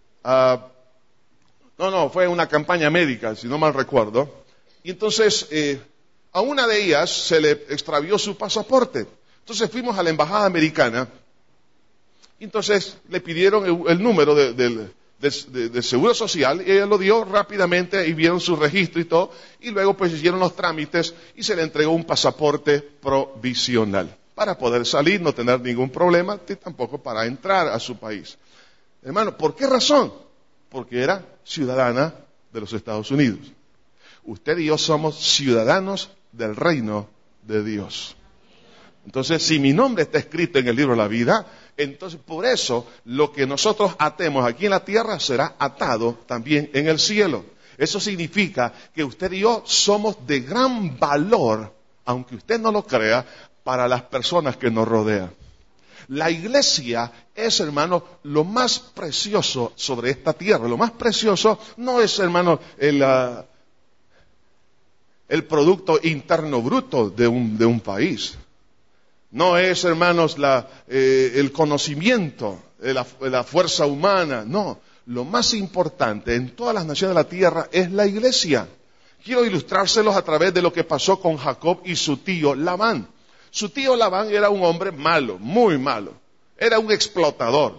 [SPEAKER 1] fue una campaña médica, si no mal recuerdo, y entonces a una de ellas se le extravió su pasaporte. Entonces fuimos a la embajada americana, y entonces le pidieron el número de seguro social, y ella lo dio rápidamente, y vieron su registro y todo, y luego pues hicieron los trámites, y se le entregó un pasaporte provisional, para poder salir, no tener ningún problema, y tampoco para entrar a su país. Hermano, ¿por qué razón? Porque era ciudadana de los Estados Unidos. Usted y yo somos ciudadanos del reino de Dios. Entonces, si mi nombre está escrito en el libro de la vida, entonces por eso lo que nosotros atemos aquí en la tierra será atado también en el cielo. Eso significa que usted y yo somos de gran valor, aunque usted no lo crea, para las personas que nos rodean. La iglesia es, hermano, lo más precioso sobre esta tierra. Lo más precioso no es, hermano, el producto interno bruto de un país. No es, hermanos, el conocimiento, la fuerza humana. No, lo más importante en todas las naciones de la tierra es la iglesia. Quiero ilustrárselos a través de lo que pasó con Jacob y su tío Labán. Su tío Labán era un hombre malo, muy malo. Era un explotador.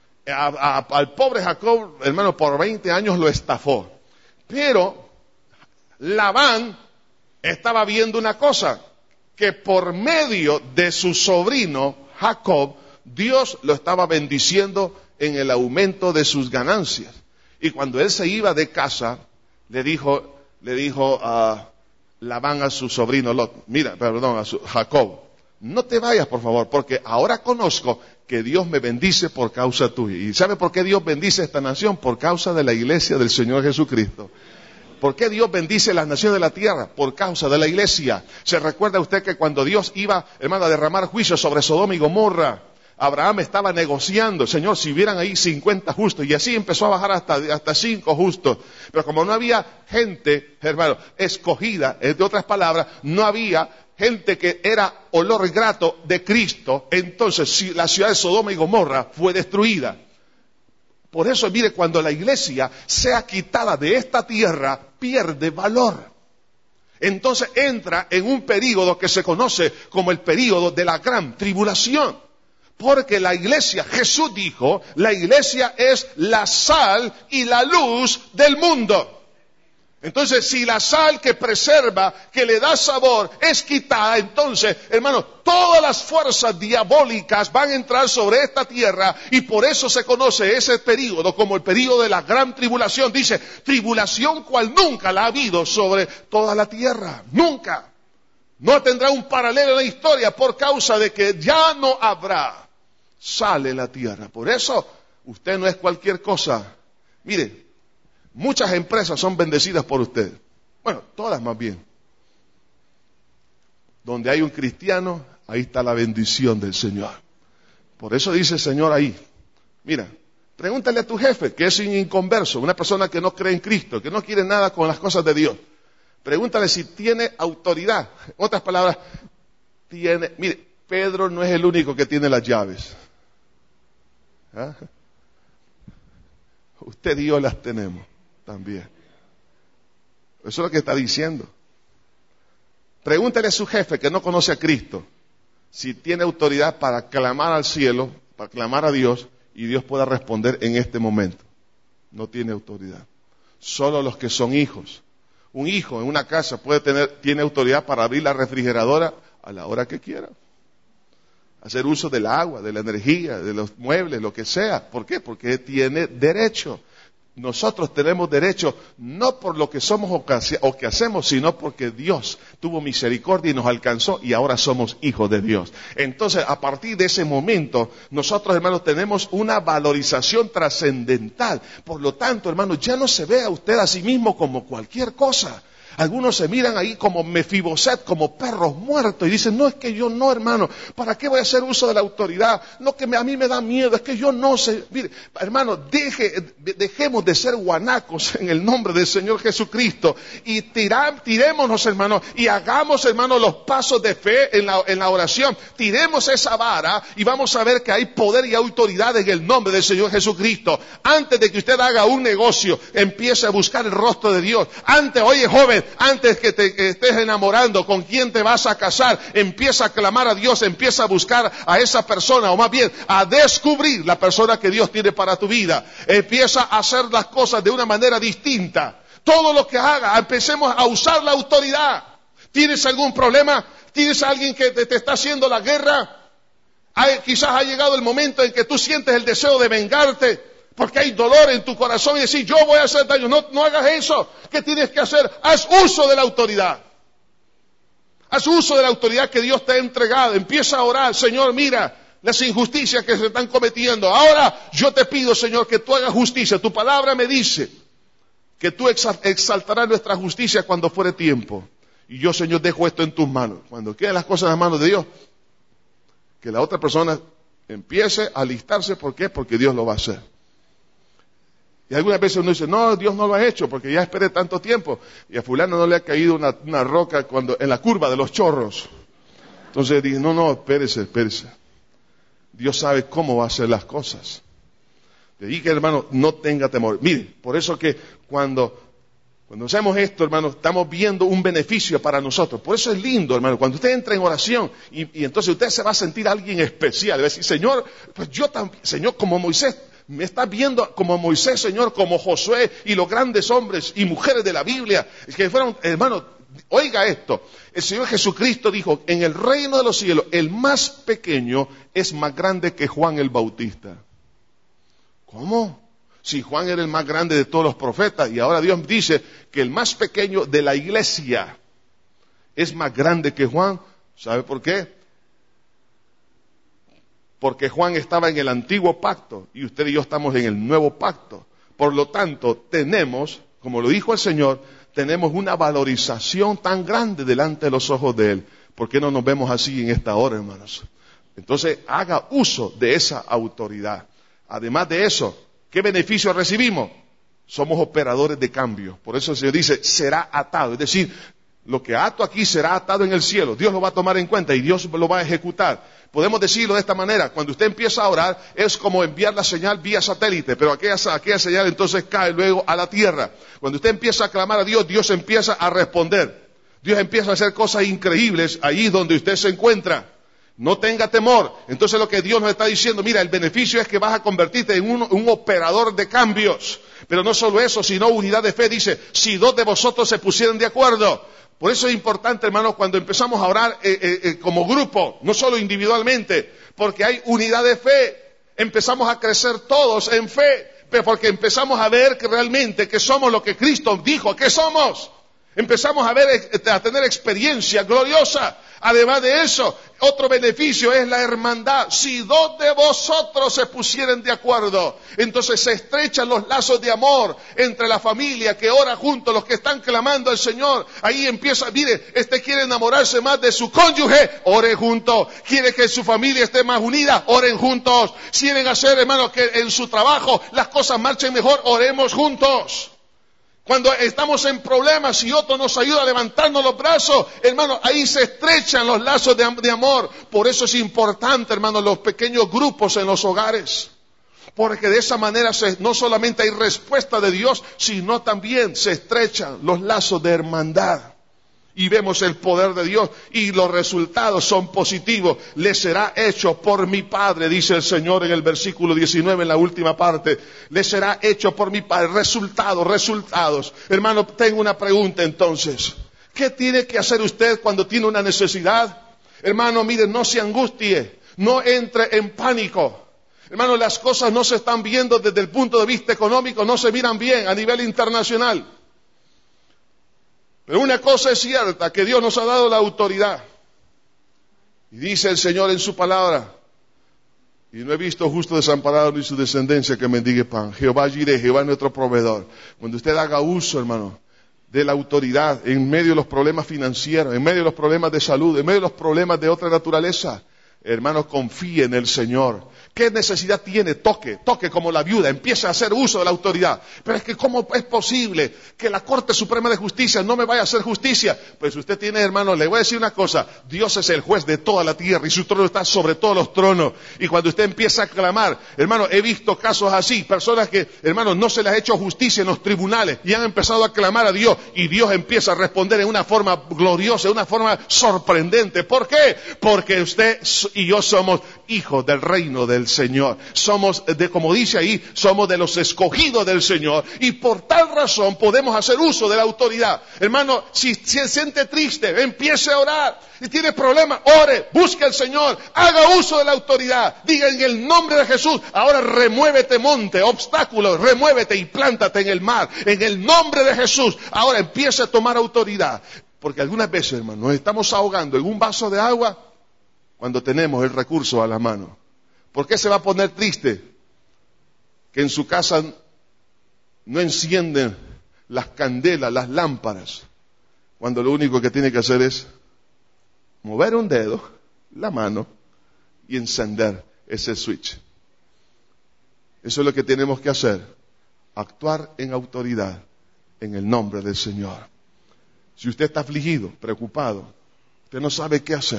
[SPEAKER 1] Al pobre Jacob, hermano, por 20 años lo estafó. Pero Labán estaba viendo una cosa, que por medio de su sobrino Jacob, Dios lo estaba bendiciendo en el aumento de sus ganancias. Y cuando él se iba de casa, le dijo a Labán a su sobrino a Jacob, no te vayas por favor, porque ahora conozco que Dios me bendice por causa tuya. ¿Y sabe por qué Dios bendice esta nación? Por causa de la iglesia del Señor Jesucristo. ¿Por qué Dios bendice las naciones de la tierra? Por causa de la iglesia. ¿Se recuerda usted que cuando Dios iba, hermano, a derramar juicio sobre Sodoma y Gomorra, Abraham estaba negociando, Señor, si hubieran ahí 50 justos, y así empezó a bajar hasta 5 justos. Pero como no había gente, hermano, escogida, de otras palabras, no había gente que era olor grato de Cristo, entonces la ciudad de Sodoma y Gomorra fue destruida. Por eso, mire, cuando la iglesia sea quitada de esta tierra, pierde valor. Entonces entra en un período que se conoce como el período de la gran tribulación. Porque la iglesia, Jesús dijo, la iglesia es la sal y la luz del mundo. Entonces, si la sal que preserva, que le da sabor, es quitada, entonces, hermano, todas las fuerzas diabólicas van a entrar sobre esta tierra, y por eso se conoce ese período como el período de la gran tribulación. Dice, tribulación cual nunca la ha habido sobre toda la tierra. Nunca. No tendrá un paralelo en la historia por causa de que ya no habrá sal en la tierra. Por eso, usted no es cualquier cosa. Mire, muchas empresas son bendecidas por usted. Bueno, todas más bien. Donde hay un cristiano, ahí está la bendición del Señor. Por eso dice el Señor ahí. Mira, pregúntale a tu jefe, que es un inconverso, una persona que no cree en Cristo, que no quiere nada con las cosas de Dios. Pregúntale si tiene autoridad. En otras palabras, mire, Pedro no es el único que tiene las llaves. ¿Ah? Usted y yo las tenemos también. Eso es lo que está diciendo. Pregúntale a su jefe que no conoce a Cristo si tiene autoridad para clamar al cielo, para clamar a Dios, y Dios pueda responder en este momento. No tiene autoridad. Solo los que son hijos. Un hijo en una casa tiene autoridad para abrir la refrigeradora a la hora que quiera. Hacer uso del agua, de la energía, de los muebles, lo que sea. ¿Por qué? Porque tiene derecho. Nosotros tenemos derecho no por lo que somos o que hacemos, sino porque Dios tuvo misericordia y nos alcanzó y ahora somos hijos de Dios. Entonces, a partir de ese momento, nosotros, hermanos, tenemos una valorización trascendental. Por lo tanto, hermanos, ya no se ve a usted a sí mismo como cualquier cosa. Algunos se miran ahí como Mefiboset, como perros muertos, y dicen, no, es que yo no, hermano, ¿para qué voy a hacer uso de la autoridad? No, que a mí me da miedo, es que yo no sé. Mire, hermano, dejemos de ser guanacos en el nombre del Señor Jesucristo, y tirémonos, hermano, y hagamos, hermano, los pasos de fe en la oración. Tiremos esa vara, y vamos a ver que hay poder y autoridad en el nombre del Señor Jesucristo. Antes de que usted haga un negocio, empiece a buscar el rostro de Dios. Oye, joven, antes que te estés enamorando, con quién te vas a casar, empieza a clamar a Dios, empieza a buscar a esa persona, o más bien, a descubrir la persona que Dios tiene para tu vida. Empieza a hacer las cosas de una manera distinta. Todo lo que haga, empecemos a usar la autoridad. ¿Tienes algún problema? ¿Tienes a alguien que te está haciendo la guerra? Quizás ha llegado el momento en que tú sientes el deseo de vengarte, porque hay dolor en tu corazón y decir, yo voy a hacer daño. No hagas eso. ¿Qué tienes que hacer? Haz uso de la autoridad. Haz uso de la autoridad que Dios te ha entregado. Empieza a orar. Señor, mira las injusticias que se están cometiendo. Ahora yo te pido, Señor, que tú hagas justicia. Tu palabra me dice que tú exaltarás nuestra justicia cuando fuere tiempo. Y yo, Señor, dejo esto en tus manos. Cuando queden las cosas en las manos de Dios, que la otra persona empiece a alistarse. ¿Por qué? Porque Dios lo va a hacer. Y algunas veces uno dice, no, Dios no lo ha hecho porque ya esperé tanto tiempo. Y a fulano no le ha caído una roca en la curva de los chorros. Entonces dije, no, espérese. Dios sabe cómo va a hacer las cosas. Le dije, hermano, no tenga temor. Mire, por eso que cuando hacemos esto, hermano, estamos viendo un beneficio para nosotros. Por eso es lindo, hermano, cuando usted entra en oración y entonces usted se va a sentir alguien especial. Va a decir, Señor, pues yo también, Señor, como Moisés, me estás viendo como Moisés, Señor, como Josué y los grandes hombres y mujeres de la Biblia que fueron, hermano, oiga esto, el Señor Jesucristo dijo, en el reino de los cielos, el más pequeño es más grande que Juan el Bautista. ¿Cómo? Si Juan era el más grande de todos los profetas y ahora Dios dice que el más pequeño de la iglesia es más grande que Juan. ¿Sabe por qué? Porque Juan estaba en el antiguo pacto y usted y yo estamos en el nuevo pacto. Por lo tanto, tenemos, como lo dijo el Señor, tenemos una valorización tan grande delante de los ojos de Él. ¿Por qué no nos vemos así en esta hora, hermanos? Entonces, haga uso de esa autoridad. Además de eso, ¿qué beneficio recibimos? Somos operadores de cambio. Por eso el Señor dice, será atado. Es decir, lo que ato aquí será atado en el cielo. Dios lo va a tomar en cuenta y Dios lo va a ejecutar. Podemos decirlo de esta manera, cuando usted empieza a orar, es como enviar la señal vía satélite, pero aquella señal entonces cae luego a la tierra. Cuando usted empieza a clamar a Dios, Dios empieza a responder. Dios empieza a hacer cosas increíbles allí donde usted se encuentra. No tenga temor. Entonces lo que Dios nos está diciendo, mira, el beneficio es que vas a convertirte en un operador de cambios. Pero no solo eso, sino unidad de fe. Dice, si dos de vosotros se pusieran de acuerdo. Por eso es importante, hermanos, cuando empezamos a orar como grupo, no solo individualmente, porque hay unidad de fe. Empezamos a crecer todos en fe, porque empezamos a ver que realmente que somos lo que Cristo dijo que somos. Empezamos a tener experiencia gloriosa. Además de eso, otro beneficio es la hermandad. Si dos de vosotros se pusieren de acuerdo, entonces se estrechan los lazos de amor entre la familia que ora juntos, los que están clamando al Señor. Ahí empieza, mire, quiere enamorarse más de su cónyuge, ore juntos. Quiere que su familia esté más unida, oren juntos. Quieren hacer, hermanos, que en su trabajo las cosas marchen mejor, oremos juntos. Cuando estamos en problemas y otro nos ayuda a levantarnos los brazos, hermano, ahí se estrechan los lazos de amor. Por eso es importante, hermano, los pequeños grupos en los hogares. Porque de esa manera no solamente hay respuesta de Dios, sino también se estrechan los lazos de hermandad. Y vemos el poder de Dios y los resultados son positivos. Le será hecho por mi Padre, dice el Señor en el versículo 19, en la última parte. Le será hecho por mi Padre. Resultados. Hermano, tengo una pregunta entonces. ¿Qué tiene que hacer usted cuando tiene una necesidad? Hermano, mire, no se angustie, no entre en pánico. Hermano, las cosas no se están viendo desde el punto de vista económico, no se miran bien a nivel internacional. Pero una cosa es cierta, que Dios nos ha dado la autoridad. Y dice el Señor en su palabra, y no he visto justo desamparado ni su descendencia que mendigue pan. Jehová Jireh, Jehová es nuestro proveedor. Cuando usted haga uso, hermano, de la autoridad en medio de los problemas financieros, en medio de los problemas de salud, en medio de los problemas de otra naturaleza, hermano, confíe en el Señor. ¿Qué necesidad tiene? Toque como la viuda, empiece a hacer uso de la autoridad. Pero es que ¿cómo es posible que la Corte Suprema de Justicia no me vaya a hacer justicia? Pues usted tiene, hermano, le voy a decir una cosa, Dios es el juez de toda la tierra y su trono está sobre todos los tronos. Y cuando usted empieza a clamar, hermano, he visto casos así, personas que, hermano, no se les ha hecho justicia en los tribunales y han empezado a clamar a Dios y Dios empieza a responder en una forma gloriosa, en una forma sorprendente. ¿Por qué? Porque usted y yo somos hijos del reino del Señor. Somos, como dice ahí, somos de los escogidos del Señor. Y por tal razón podemos hacer uso de la autoridad. Hermano, si se siente triste, empiece a orar. Si tiene problemas, ore, busque al Señor, haga uso de la autoridad. Diga en el nombre de Jesús, ahora remuévete monte, obstáculos, remuévete y plántate en el mar. En el nombre de Jesús, ahora empiece a tomar autoridad. Porque algunas veces, hermano, nos estamos ahogando en un vaso de agua cuando tenemos el recurso a la mano. ¿Por qué se va a poner triste que en su casa no encienden las candelas, las lámparas, cuando lo único que tiene que hacer es mover un dedo, la mano, y encender ese switch? Eso es lo que tenemos que hacer, actuar en autoridad en el nombre del Señor. Si usted está afligido, preocupado, usted no sabe qué hacer,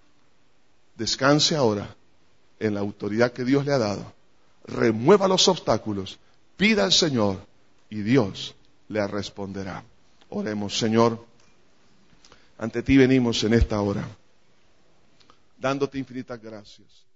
[SPEAKER 1] descanse ahora en la autoridad que Dios le ha dado. Remueva los obstáculos, pida al Señor y Dios le responderá. Oremos. Señor, ante ti venimos en esta hora, dándote infinitas gracias.